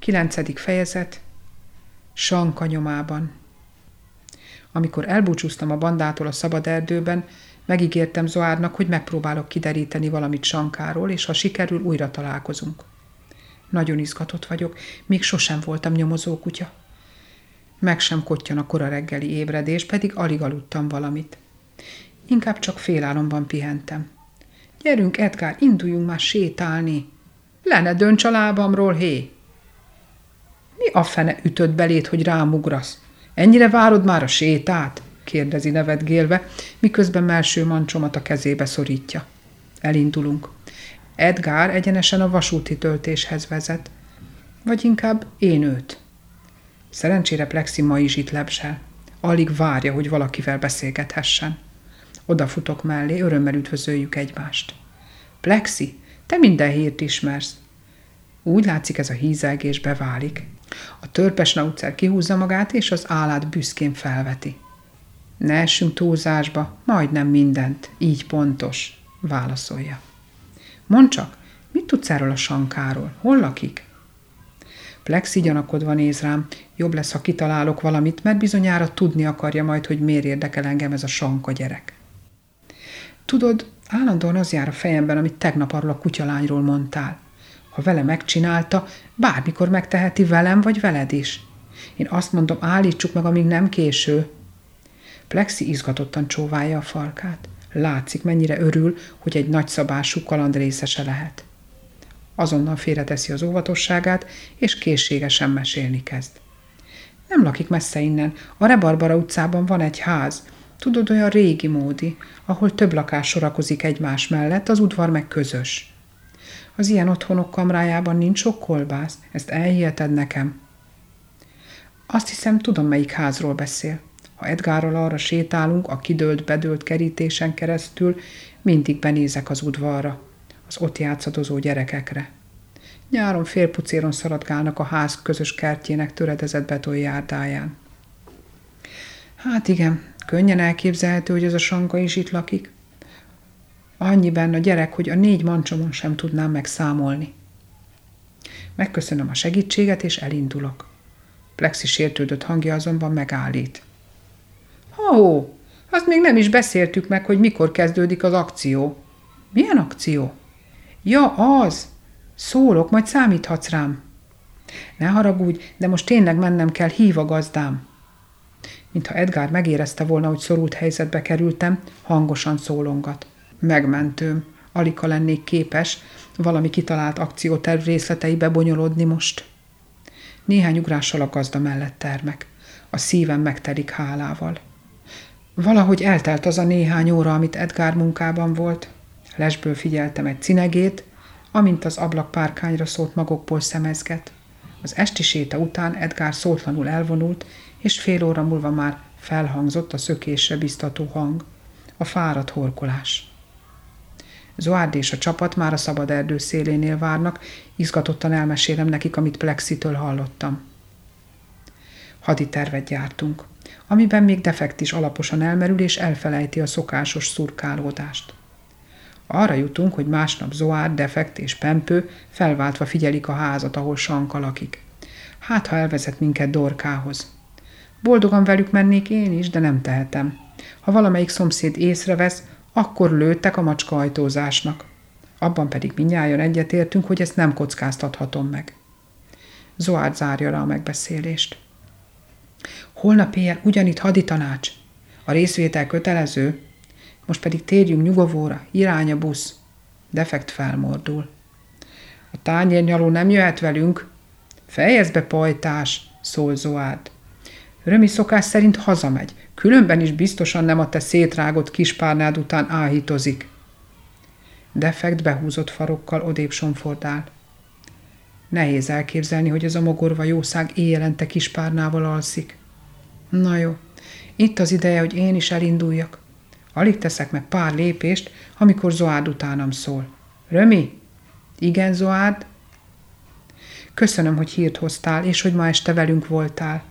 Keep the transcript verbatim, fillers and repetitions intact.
Kilencedik fejezet. Sanka nyomában. Amikor elbúcsúztam a bandától a szabad erdőben, megígértem Zoárnak, hogy megpróbálok kideríteni valamit Sankáról, és ha sikerül, újra találkozunk. Nagyon izgatott vagyok, még sosem voltam nyomozókutya. Meg sem kottyan a kora reggeli ébredés, pedig alig aludtam valamit. Inkább csak félálomban pihentem. Gyerünk, Edgár, induljunk már sétálni. Le ne dönts a lábamról, hé! Mi a fene ütött belét, hogy rám ugrasz? Ennyire várod már a sétát? Kérdezi nevetgélve, miközben melső mancsomat a kezébe szorítja. Elindulunk. Edgár egyenesen a vasúti töltéshez vezet. Vagy inkább én őt. Szerencsére Plexi ma is itt lebzsel. Alig várja, hogy valakivel beszélgethessen. Odafutok mellé, örömmel üdvözöljük egymást. Plexi, te minden hírt ismersz. Úgy látszik, ez a hízelgés beválik. A törpesnaucer kihúzza magát, és az állát büszkén felveti. Ne essünk túlzásba, majdnem mindent, így pontos, válaszolja. Mondd csak, mit tudsz erről a Sankáról? Hol lakik? Plexi gyanakodva néz rám, jobb lesz, ha kitalálok valamit, mert bizonyára tudni akarja majd, hogy miért érdekel engem ez a Sanka gyerek. Tudod, állandóan az jár a fejemben, amit tegnap arról a kutyalányról mondtál. Ha vele megcsinálta, bármikor megteheti velem vagy veled is. Én azt mondom, állítsuk meg, amíg nem késő. Plexi izgatottan csóválja a farkát. Látszik, mennyire örül, hogy egy nagyszabású kaland részese lehet. Azonnal félreteszi az óvatosságát, és készségesen mesélni kezd. Nem lakik messze innen. A Rebarbara utcában van egy ház. Tudod, olyan régi módi, ahol több lakás sorakozik egymás mellett, az udvar meg közös. Az ilyen otthonok kamrájában nincs sok kolbász, ezt elhiheted nekem. Azt hiszem, tudom, melyik házról beszél. Ha Edgárral arra sétálunk, a kidőlt-bedőlt kerítésen keresztül, mindig benézek az udvarra, az ott játszadozó gyerekekre. Nyáron félpucéron szaladgálnak a ház közös kertjének töredezett betonjárdáján. Hát igen, könnyen elképzelhető, hogy ez a Sanka is itt lakik. Annyi benne a gyerek, hogy a négy mancsomon sem tudnám megszámolni. Megköszönöm a segítséget, és elindulok. Plexi sértődött hangja azonban megállít. Ha-hó, azt még nem is beszéltük meg, hogy mikor kezdődik az akció. Milyen akció? Ja, az! Szólok, majd számíthatsz rám. Ne haragudj, de most tényleg mennem kell, hív a gazdám. Mintha Edgár megérezte volna, hogy szorult helyzetbe kerültem, hangosan szólongat. Megmentőm, aligha lennék képes valami kitalált akcióterv részleteibe bonyolódni most. Néhány ugrással a gazda mellett termek. A szívem megtelik hálával. Valahogy eltelt az a néhány óra, amit Edgár munkában volt. Lesből figyeltem egy cinegét, amint az ablakpárkányra szólt magokból szemezget. Az esti séta után Edgár szótlanul elvonult, és fél óra múlva már felhangzott a szökésre biztató hang, a fáradt horkolás. Zoárd és a csapat már a szabad erdő szélénél várnak, izgatottan elmesélem nekik, amit Plexitől hallottam. Haditervet gyártunk, amiben még Defekt is alaposan elmerül és elfelejti a szokásos szurkálódást. Arra jutunk, hogy másnap Zoárd, Defekt és Pempő felváltva figyelik a házat, ahol Sanka lakik. Hát, ha elvezet minket Dorkához. Boldogan velük mennék én is, de nem tehetem. Ha valamelyik szomszéd észrevesz, akkor lőttek a macskaajtózásnak. Abban pedig mindnyájan egyetértünk, hogy ezt nem kockáztathatom meg. Zoárd zárja rá a megbeszélést. Holnap éjjel ugyanitt haditanács. A részvétel kötelező. Most pedig térjünk nyugovóra, irány a busz. Defekt felmordul. A tányérnyaló nem jöhet velünk. Fejezd be, pajtás, szól Zoárd. Römi szokás szerint hazamegy, különben is biztosan nem a te szétrágott kispárnád után áhítozik. Defekt behúzott farokkal odébb somfordál. Nehéz elképzelni, hogy ez a mogorva jószág éjjelente kispárnával alszik. Na jó, itt az ideje, hogy én is elinduljak. Alig teszek meg pár lépést, amikor Zoárd utánam szól. Römi? Igen, Zoárd? Köszönöm, hogy hírt hoztál, és hogy ma este velünk voltál.